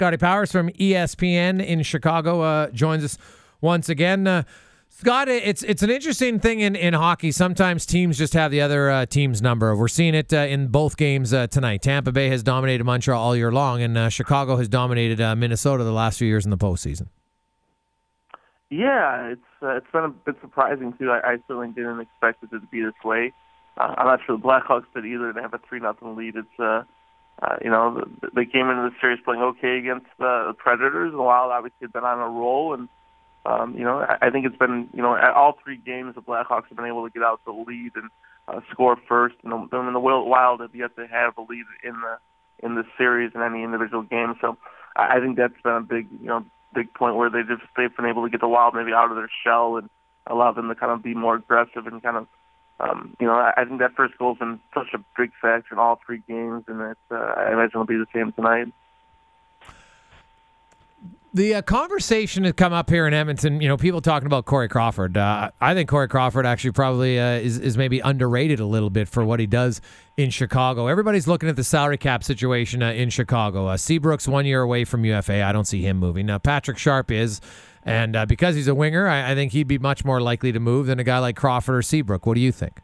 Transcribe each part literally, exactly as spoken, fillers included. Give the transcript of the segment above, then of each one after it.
Scotty Powers from E S P N in Chicago uh, joins us once again. Uh, Scott, it's it's an interesting thing in, in hockey. Sometimes teams just have the other uh, team's number. We're seeing it uh, in both games uh, tonight. Tampa Bay has dominated Montreal all year long, and uh, Chicago has dominated uh, Minnesota the last few years in the postseason. Yeah, it's uh, it's been a bit surprising too. I, I certainly didn't expect it to be this way. Uh, I'm not sure the Blackhawks did either. They have a three nothing lead. It's uh, uh, you know they came into the series playing okay against uh, the Predators. The Wild obviously have been on a roll, and um, you know I, I think it's been you know at all three games the Blackhawks have been able to get out the lead and uh, score first. And the, and the Wild have yet to have a lead in the in the series in any individual game. So I, I think that's been a big you know. big point where they just they've been able to get the Wild maybe out of their shell and allow them to kind of be more aggressive and kind of um, you know I, I think that first goal's been such a big factor in all three games, and it's, uh, I imagine it'll be the same tonight. The uh, conversation has come up here in Edmonton. You know, people talking about Corey Crawford. Uh, I think Corey Crawford actually probably uh, is is maybe underrated a little bit for what he does in Chicago. Everybody's looking at the salary cap situation uh, in Chicago. Uh, Seabrook's one year away from U F A. I don't see him moving. Now, Patrick Sharp is, and uh, because he's a winger, I, I think he'd be much more likely to move than a guy like Crawford or Seabrook. What do you think?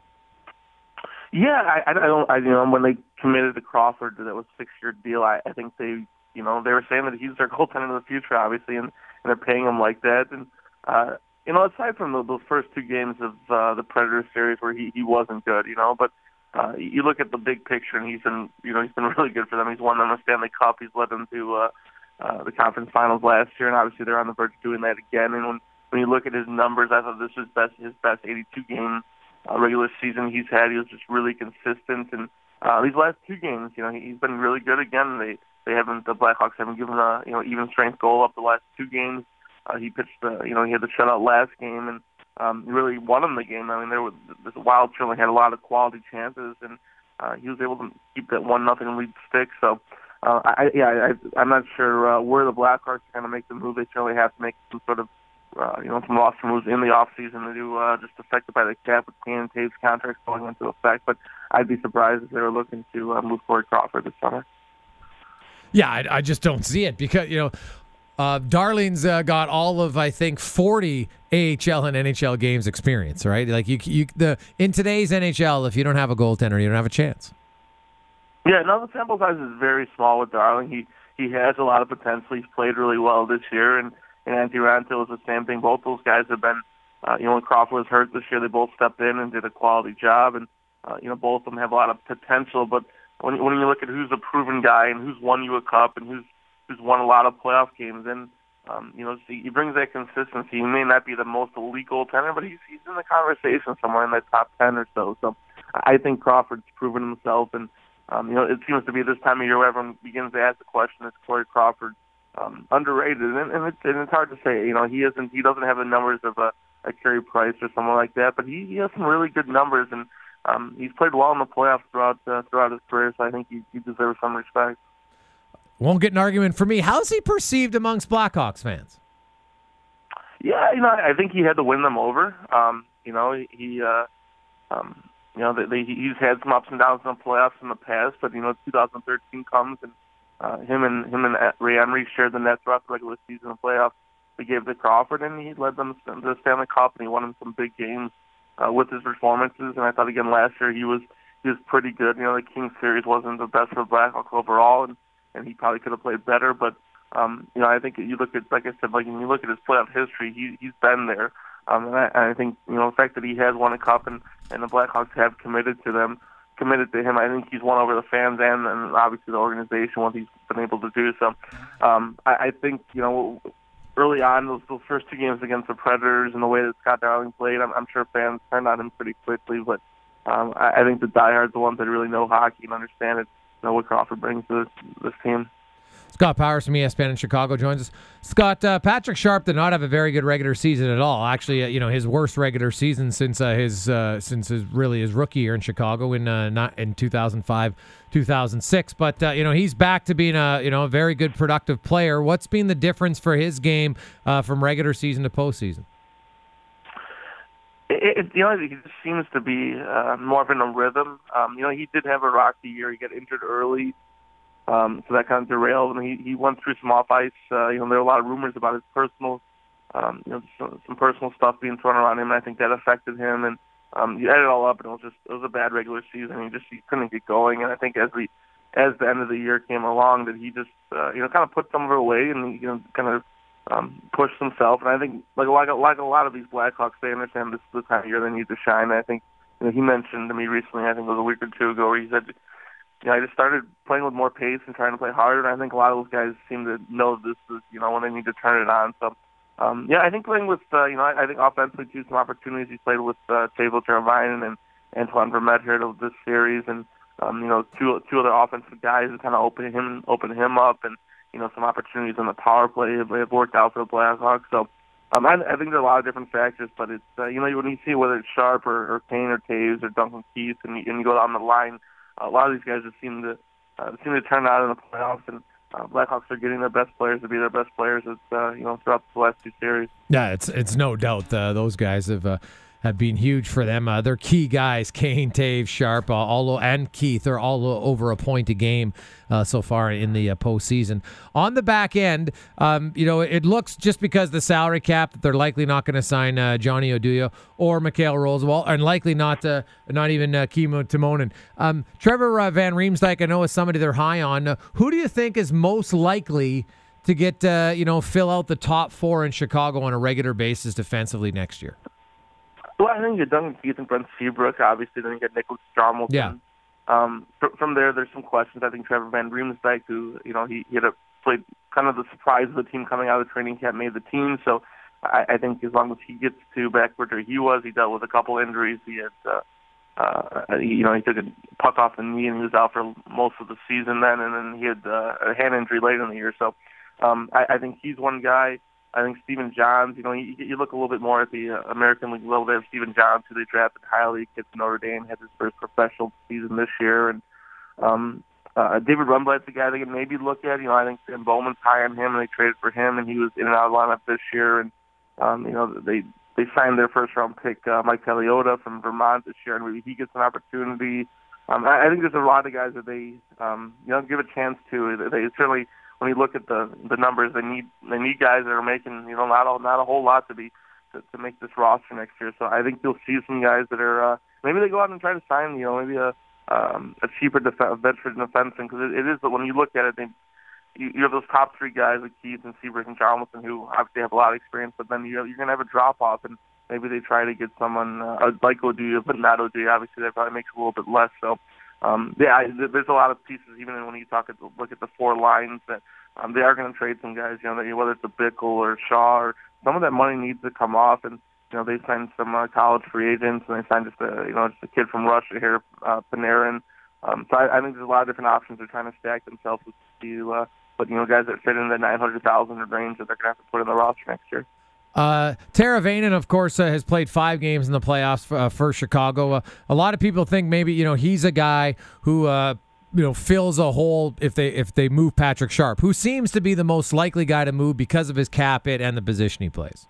Yeah, I, I don't. I, you know, when they committed to Crawford, that was a six-year deal. I, I think they. You know, they were saying that he's their goaltender of the future, obviously, and, and they're paying him like that. And, uh, you know, aside from the, those first two games of uh, the Predators series where he, he wasn't good, you know, but uh, you look at the big picture, and he's been, you know, he's been really good for them. He's won them a Stanley Cup. He's led them to uh, uh, the conference finals last year, and obviously they're on the verge of doing that again. And when, when you look at his numbers, I thought this was best, his best eighty-two game uh, regular season he's had. He was just really consistent. And uh, these last two games, you know, he, he's been really good again. They They haven't. The Blackhawks haven't given a you know even strength goal up the last two games. Uh, he pitched the you know he had the shutout last game and um, he really won him the game. I mean, there was the Wild certainly had a lot of quality chances and uh, he was able to keep that one nothing lead stick. So uh, I yeah I, I'm not sure uh, where the Blackhawks are going to make the move. They certainly have to make some sort of uh, you know some roster moves in the off season to do uh, just affected by the cap with Kane and Taves contracts going into effect. But I'd be surprised if they were looking to uh, move Corey Crawford this summer. Yeah, I, I just don't see it because, you know, uh, Darling's uh, got all of, I think, forty A H L and N H L games experience, right? Like you, you, the in today's N H L, if you don't have a goaltender, you don't have a chance. Yeah, no, the sample size is very small with Darling. He he has a lot of potential. He's played really well this year, and, and Antti Raanta was the same thing. Both those guys have been, uh, you know, when Crawford was hurt this year, they both stepped in and did a quality job, and, uh, you know, both of them have a lot of potential, but When when you look at who's a proven guy and who's won you a cup and who's who's won a lot of playoff games, and um, you know he brings that consistency. He may not be the most elite goaltender, but he's he's in the conversation somewhere in that top ten or so. So I think Crawford's proven himself, and um, you know it seems to be this time of year where everyone begins to ask the question: is Corey Crawford um, underrated? And, and, it's, and it's hard to say. You know he isn't. He doesn't have the numbers of a, a Carey Price or someone like that, but he, he has some really good numbers and. Um, he's played well in the playoffs throughout uh, throughout his career, so I think he, he deserves some respect. Won't get an argument from me. How's he perceived amongst Blackhawks fans? Yeah, you know, I think he had to win them over. Um, you know, he, uh, um, you know, they, they, he's had some ups and downs in the playoffs in the past, but you know, twenty thirteen comes and uh, him and him and Ray Henry shared the net throughout the regular season and playoffs. They gave it to Crawford, and he led them to the Stanley Cup, and he won them some big games. Uh, with his performances, and I thought again last year he was he was pretty good. You know, the Kings series wasn't the best for the Blackhawks overall, and, and he probably could have played better. But um, you know, I think you look at like I said, like when you look at his playoff history, he he's been there. Um, and I, and I think you know the fact that he has won a cup and, and the Blackhawks have committed to them, committed to him. I think he's won over the fans and, and obviously the organization what he's been able to do. So um, I, I think you know. Early on, those, those first two games against the Predators and the way that Scott Darling played, I'm, I'm sure fans turned on him pretty quickly. But um, I, I think the diehards, the ones that really know hockey and understand it, know what Crawford brings to this, this team. Scott Powers from E S P N in Chicago joins us. Scott, uh, Patrick Sharp did not have a very good regular season at all. Actually, uh, you know, his worst regular season since uh, his uh, since his really his rookie year in Chicago in uh, not in two thousand five, two thousand six. But uh, you know, he's back to being a you know a very good productive player. What's been the difference for his game uh, from regular season to postseason? It, it, you know, he just seems to be uh, more of in a rhythm. Um, you know, he did have a rocky year. He got injured early. Um, so that kind of derailed him. He, he went through some off ice. Uh, you know, there were a lot of rumors about his personal, um, you know, some, some personal stuff being thrown around him. And I think that affected him. And um, you add it all up, and it was just it was a bad regular season. He just he couldn't get going. And I think as we as the end of the year came along, that he just uh, you know kind of put some of it away and you know kind of um, pushed himself. And I think like like like a lot of these Blackhawks, they understand this is the time of year they need to shine. And I think you know, he mentioned to me recently, I think it was a week or two ago, where he said, you know, I just started playing with more pace and trying to play harder. And I think a lot of those guys seem to know this is, you know, when they need to turn it on. So, um, yeah, I think playing with, uh, you know, I, I think offensively too, some opportunities. He played with uh, Teuvo Teravainen and Antoine Vermette here to this series, and um, you know, two two other offensive guys that kind of open him open him up, and you know, some opportunities on the power play have, have worked out for the Blackhawks. So, um, I, I think there are a lot of different factors, but it's uh, you know, when you see whether it's Sharp or, or Kane or Taves or Duncan Keith, and you, and you go down the line. A lot of these guys just seem to uh, seem to turn out in the playoffs, and uh, Blackhawks are getting their best players to be their best players. It's uh, you know throughout the last two series. Yeah, it's it's no doubt uh, those guys have uh, have been huge for them. Uh, they're key guys. Kane, Taves, Sharp, uh, all and Keith are all over a point a game uh, so far in the uh, postseason. On the back end, um, you know, it looks just because the salary cap that they're likely not going to sign uh, Johnny Oduya or Mikhail Rosewall, and likely not uh, not even uh, Kimmo Timonen. Um, Trevor uh, Van Riemsdyk, I know, is somebody they're high on. Uh, who do you think is most likely to get uh, you know fill out the top four in Chicago on a regular basis defensively next year? Well, I think you're Duncan Keith and Brent Seabrook. Obviously, then you get Nicholas Strommelson. Yeah. Um, fr- from there, there's some questions. I think Trevor Van Riemsdyk, who you know he, he had a, played kind of the surprise of the team coming out of the training camp, made the team. So I, I think as long as he gets to back where he was, he dealt with a couple injuries. He had, uh, uh, you know, he took a puck off the knee and he was out for most of the season then, and then he had uh, a hand injury late in the year. So um, I, I think he's one guy. I think Stephen Johns, you know, you, you look a little bit more at the uh, American League level there. Stephen Johns, who they drafted highly, kid from Notre Dame, had his first professional season this year. And um, uh, David Rundbladt's a guy they can maybe look at. You know, I think Sam Bowman's high on him, and they traded for him, and he was in and out of the lineup this year. And, um, you know, they they signed their first-round pick, uh, Mike Peliota from Vermont this year, and maybe he gets an opportunity. Um, I, I think there's a lot of guys that they, um, you know, give a chance to. They, they certainly... When you look at the the numbers, they need they need guys that are making you know not a, not a whole lot to be to, to make this roster next year. So I think you'll see some guys that are uh, maybe they go out and try to sign you know maybe a um, a cheaper def- a veteran defenseman, because it, it is when you look at it, they, you, you have those top three guys like Keith and Seabrook and Chalmison who obviously have a lot of experience, but then you have, you're going to have a drop off, and maybe they try to get someone uh, like Oduya, but not Oduya. Obviously, that probably makes a little bit less. So. Um, yeah, I, there's a lot of pieces, even when you talk at the, look at the four lines, that um, they are going to trade some guys, you know, that, whether it's a Bickle or Shaw, or some of that money needs to come off. And, you know, they signed some uh, college free agents, and they signed just a, you know, just a kid from Russia here, uh, Panarin. Um, so I, I think there's a lot of different options. They're trying to stack themselves with you, uh, but, you know, guys that fit in the nine hundred thousand range that they're going to have to put in the roster next year. Uh, Teravainen, of course, uh, has played five games in the playoffs for, uh, for Chicago. Uh, a lot of people think maybe you know he's a guy who uh, you know fills a hole if they if they move Patrick Sharp, who seems to be the most likely guy to move because of his cap hit and the position he plays.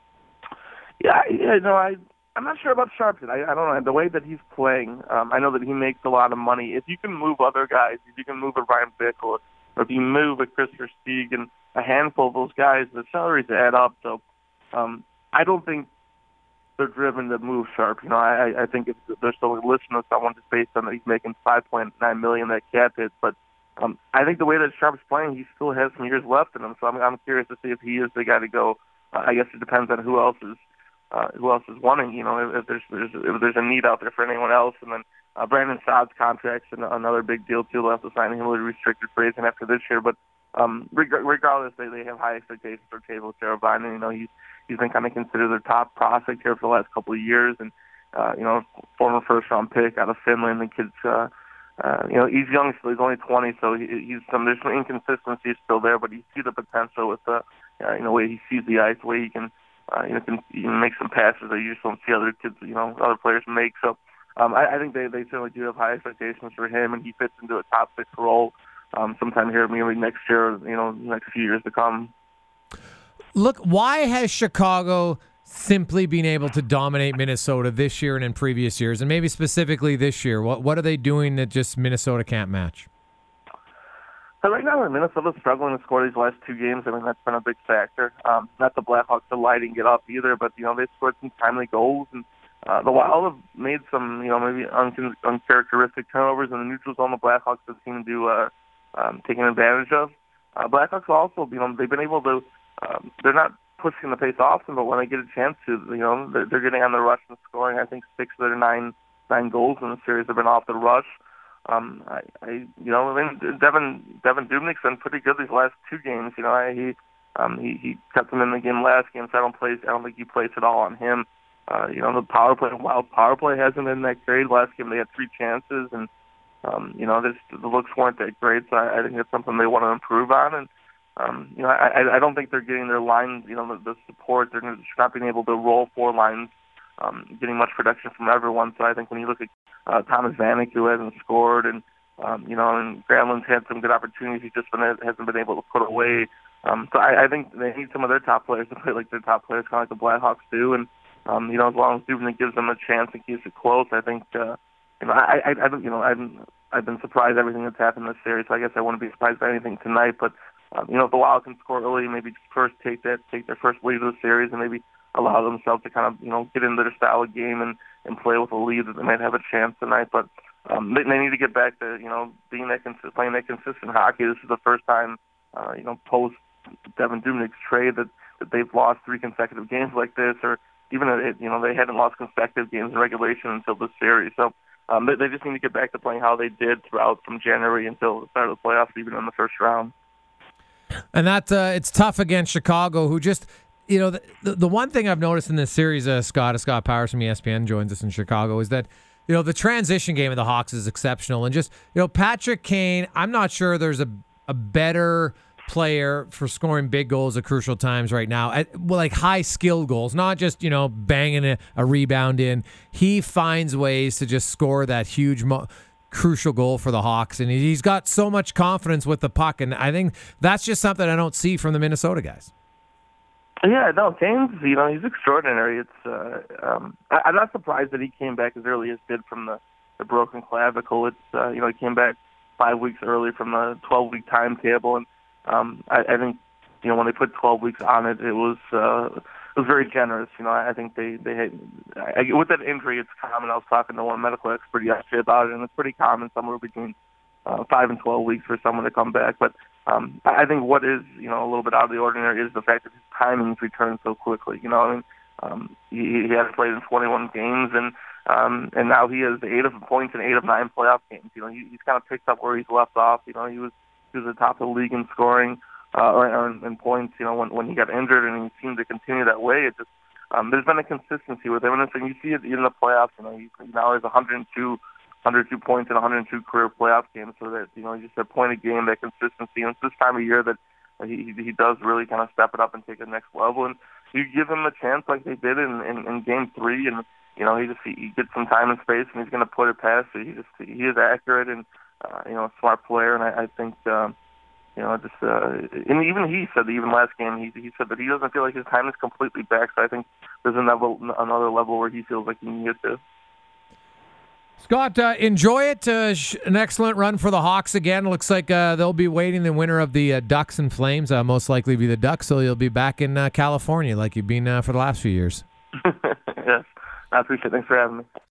Yeah, yeah, no, I I'm not sure about Sharp. I I don't know the way that he's playing. Um, I know that he makes a lot of money. If you can move other guys, if you can move a Ryan Bickle, or if you move a Chris Versteeg and a handful of those guys, the salaries add up. So. Um, I don't think they're driven to move Sharp. You know, I, I think if they're still listening to someone just based on that he's making five point nine million dollars that cap hit. But um, I think the way that Sharp's playing, he still has some years left in him. So I'm, I'm curious to see if he is the guy to go. Uh, I guess it depends on who else is uh, who else is wanting. You know, if, if there's, there's if there's a need out there for anyone else. And then uh, Brandon Saad's contract's another big deal too. They'll have to sign him with a restricted free agent after this year. But um, regardless, they they have high expectations for Teuvo Teravainen. You know, he's He's been kind of considered their top prospect here for the last couple of years, and uh, you know, former first-round pick out of Finland. The kid's, uh, uh, you know, he's young still. He's only twenty, so he, he's some there's some inconsistencies still there, but you see the potential with the, uh, you know, way he sees the ice, the way he can, uh, you know, can, he can make some passes that you just don't see other kids, you know, other players make. So um, I, I think they they certainly do have high expectations for him, and he fits into a top six role um, sometime here, maybe next year, you know, next few years to come. Look, why has Chicago simply been able to dominate Minnesota this year and in previous years, and maybe specifically this year? What what are they doing that just Minnesota can't match? So right now, Minnesota's struggling to score these last two games. I mean, that's been a big factor. Um, not the Blackhawks are lighting it up either, but you know they scored some timely goals, and uh, the Wild have made some, you know, maybe un- uncharacteristic turnovers in the neutral zone. The Blackhawks have seemed to uh, um, taking advantage of. Uh, Blackhawks also, you know, they've been able to. Um, they're not pushing the pace often, but when they get a chance to, you know, they're, they're getting on the rush and scoring. I think six of their nine nine goals in the series have been off the rush. Um, I, I, you know, I mean, Devin Devin Dubnyk's been pretty good these last two games. You know, I, he um, he he kept him in the game last game, so I don't place. I don't think he placed it all on him. Uh, you know, the power play, Wild power play hasn't been that great. Last game they had three chances, and um, you know, this, the looks weren't that great. So I, I think it's something they want to improve on. And um, you know, I, I don't think they're getting their lines. You know, the, the support. They're not being able to roll four lines, um, getting much production from everyone. So I think when you look at uh, Thomas Vanek, who hasn't scored, and um, you know, and Granlund's had some good opportunities, he just been, hasn't been able to put away. Um, so I, I think they need some of their top players to play like their top players, kind of like the Blackhawks do. And um, you know, as long as Dubnyk gives them a chance and keeps it close, I think uh, you know, I, I, I, you know, I've, I've been surprised everything that's happened this series. So I guess I wouldn't be surprised by anything tonight. But um, you know, if the Wild can score early, maybe first take that, take their first lead of the series, and maybe allow themselves to kind of, you know, get into their style of game and, and play with a lead, that they might have a chance tonight. But um, they, they need to get back to, you know, being that cons- playing that consistent hockey. This is the first time, uh, you know, post Devin Dubnyk's trade that, that they've lost three consecutive games like this, or even, uh, you know, they hadn't lost consecutive games in regulation until this series. So um, they, they just need to get back to playing how they did throughout from January until the start of the playoffs, even in the first round. And that uh, it's tough against Chicago, who just, you know, the, the, the one thing I've noticed in this series, uh, Scott, uh, Scott Powers from E S P N joins us in Chicago, is that, you know, the transition game of the Hawks is exceptional. And just, you know, Patrick Kane, I'm not sure there's a, a better player for scoring big goals at crucial times right now, at, well, like high-skilled goals, not just, you know, banging a, a rebound in. He finds ways to just score that huge mo- crucial goal for the Hawks, and he's got so much confidence with the puck, and I think that's just something I don't see from the Minnesota guys. Yeah, no, Kane's, you know, he's extraordinary. It's, uh, um, I, I'm not surprised that he came back as early as did from the, the broken clavicle. It's, uh, you know, he came back five weeks early from the twelve-week timetable, and um, I, I think, you know, when they put twelve weeks on it, it was uh, it was very generous. You know, I think they they had I, with that injury, it's common. I was talking to one medical expert yesterday about it, and it's pretty common, somewhere between uh, five and twelve weeks for someone to come back. But um, I think what is, you know, a little bit out of the ordinary is the fact that his timings return so quickly. You know, I mean, um, he, he hasn't played in twenty-one games, and um, and now he has eight of points in eight of nine playoff games. You know, he, he's kind of picked up where he's left off. You know, he was he was at the top of the league in scoring uh, or, or in points. You know, when when he got injured, and he seemed to continue that way. It just um, there's been a consistency with him, and you see it in the playoffs. You know, he, he now has one hundred two. one hundred two points in one hundred two career playoff games, so that, you know, just a point a game, that consistency. And it's this time of year that he he does really kind of step it up and take it next level. And you give him a chance like they did in, in, in game three, and you know he just he, he gets some time and space, and he's going to put it past. So he just he is accurate and uh, you know a smart player, and I, I think um, you know just uh, and even he said that even last game he he said that he doesn't feel like his time is completely back. So I think there's another another level where he feels like he can get to. Scott, uh, enjoy it. Uh, sh- an excellent run for the Hawks again. Looks like uh, they'll be waiting the winner of the uh, Ducks and Flames. Uh, most likely be the Ducks, so you'll be back in uh, California like you've been uh, for the last few years. Yes, I appreciate it. Thanks for having me.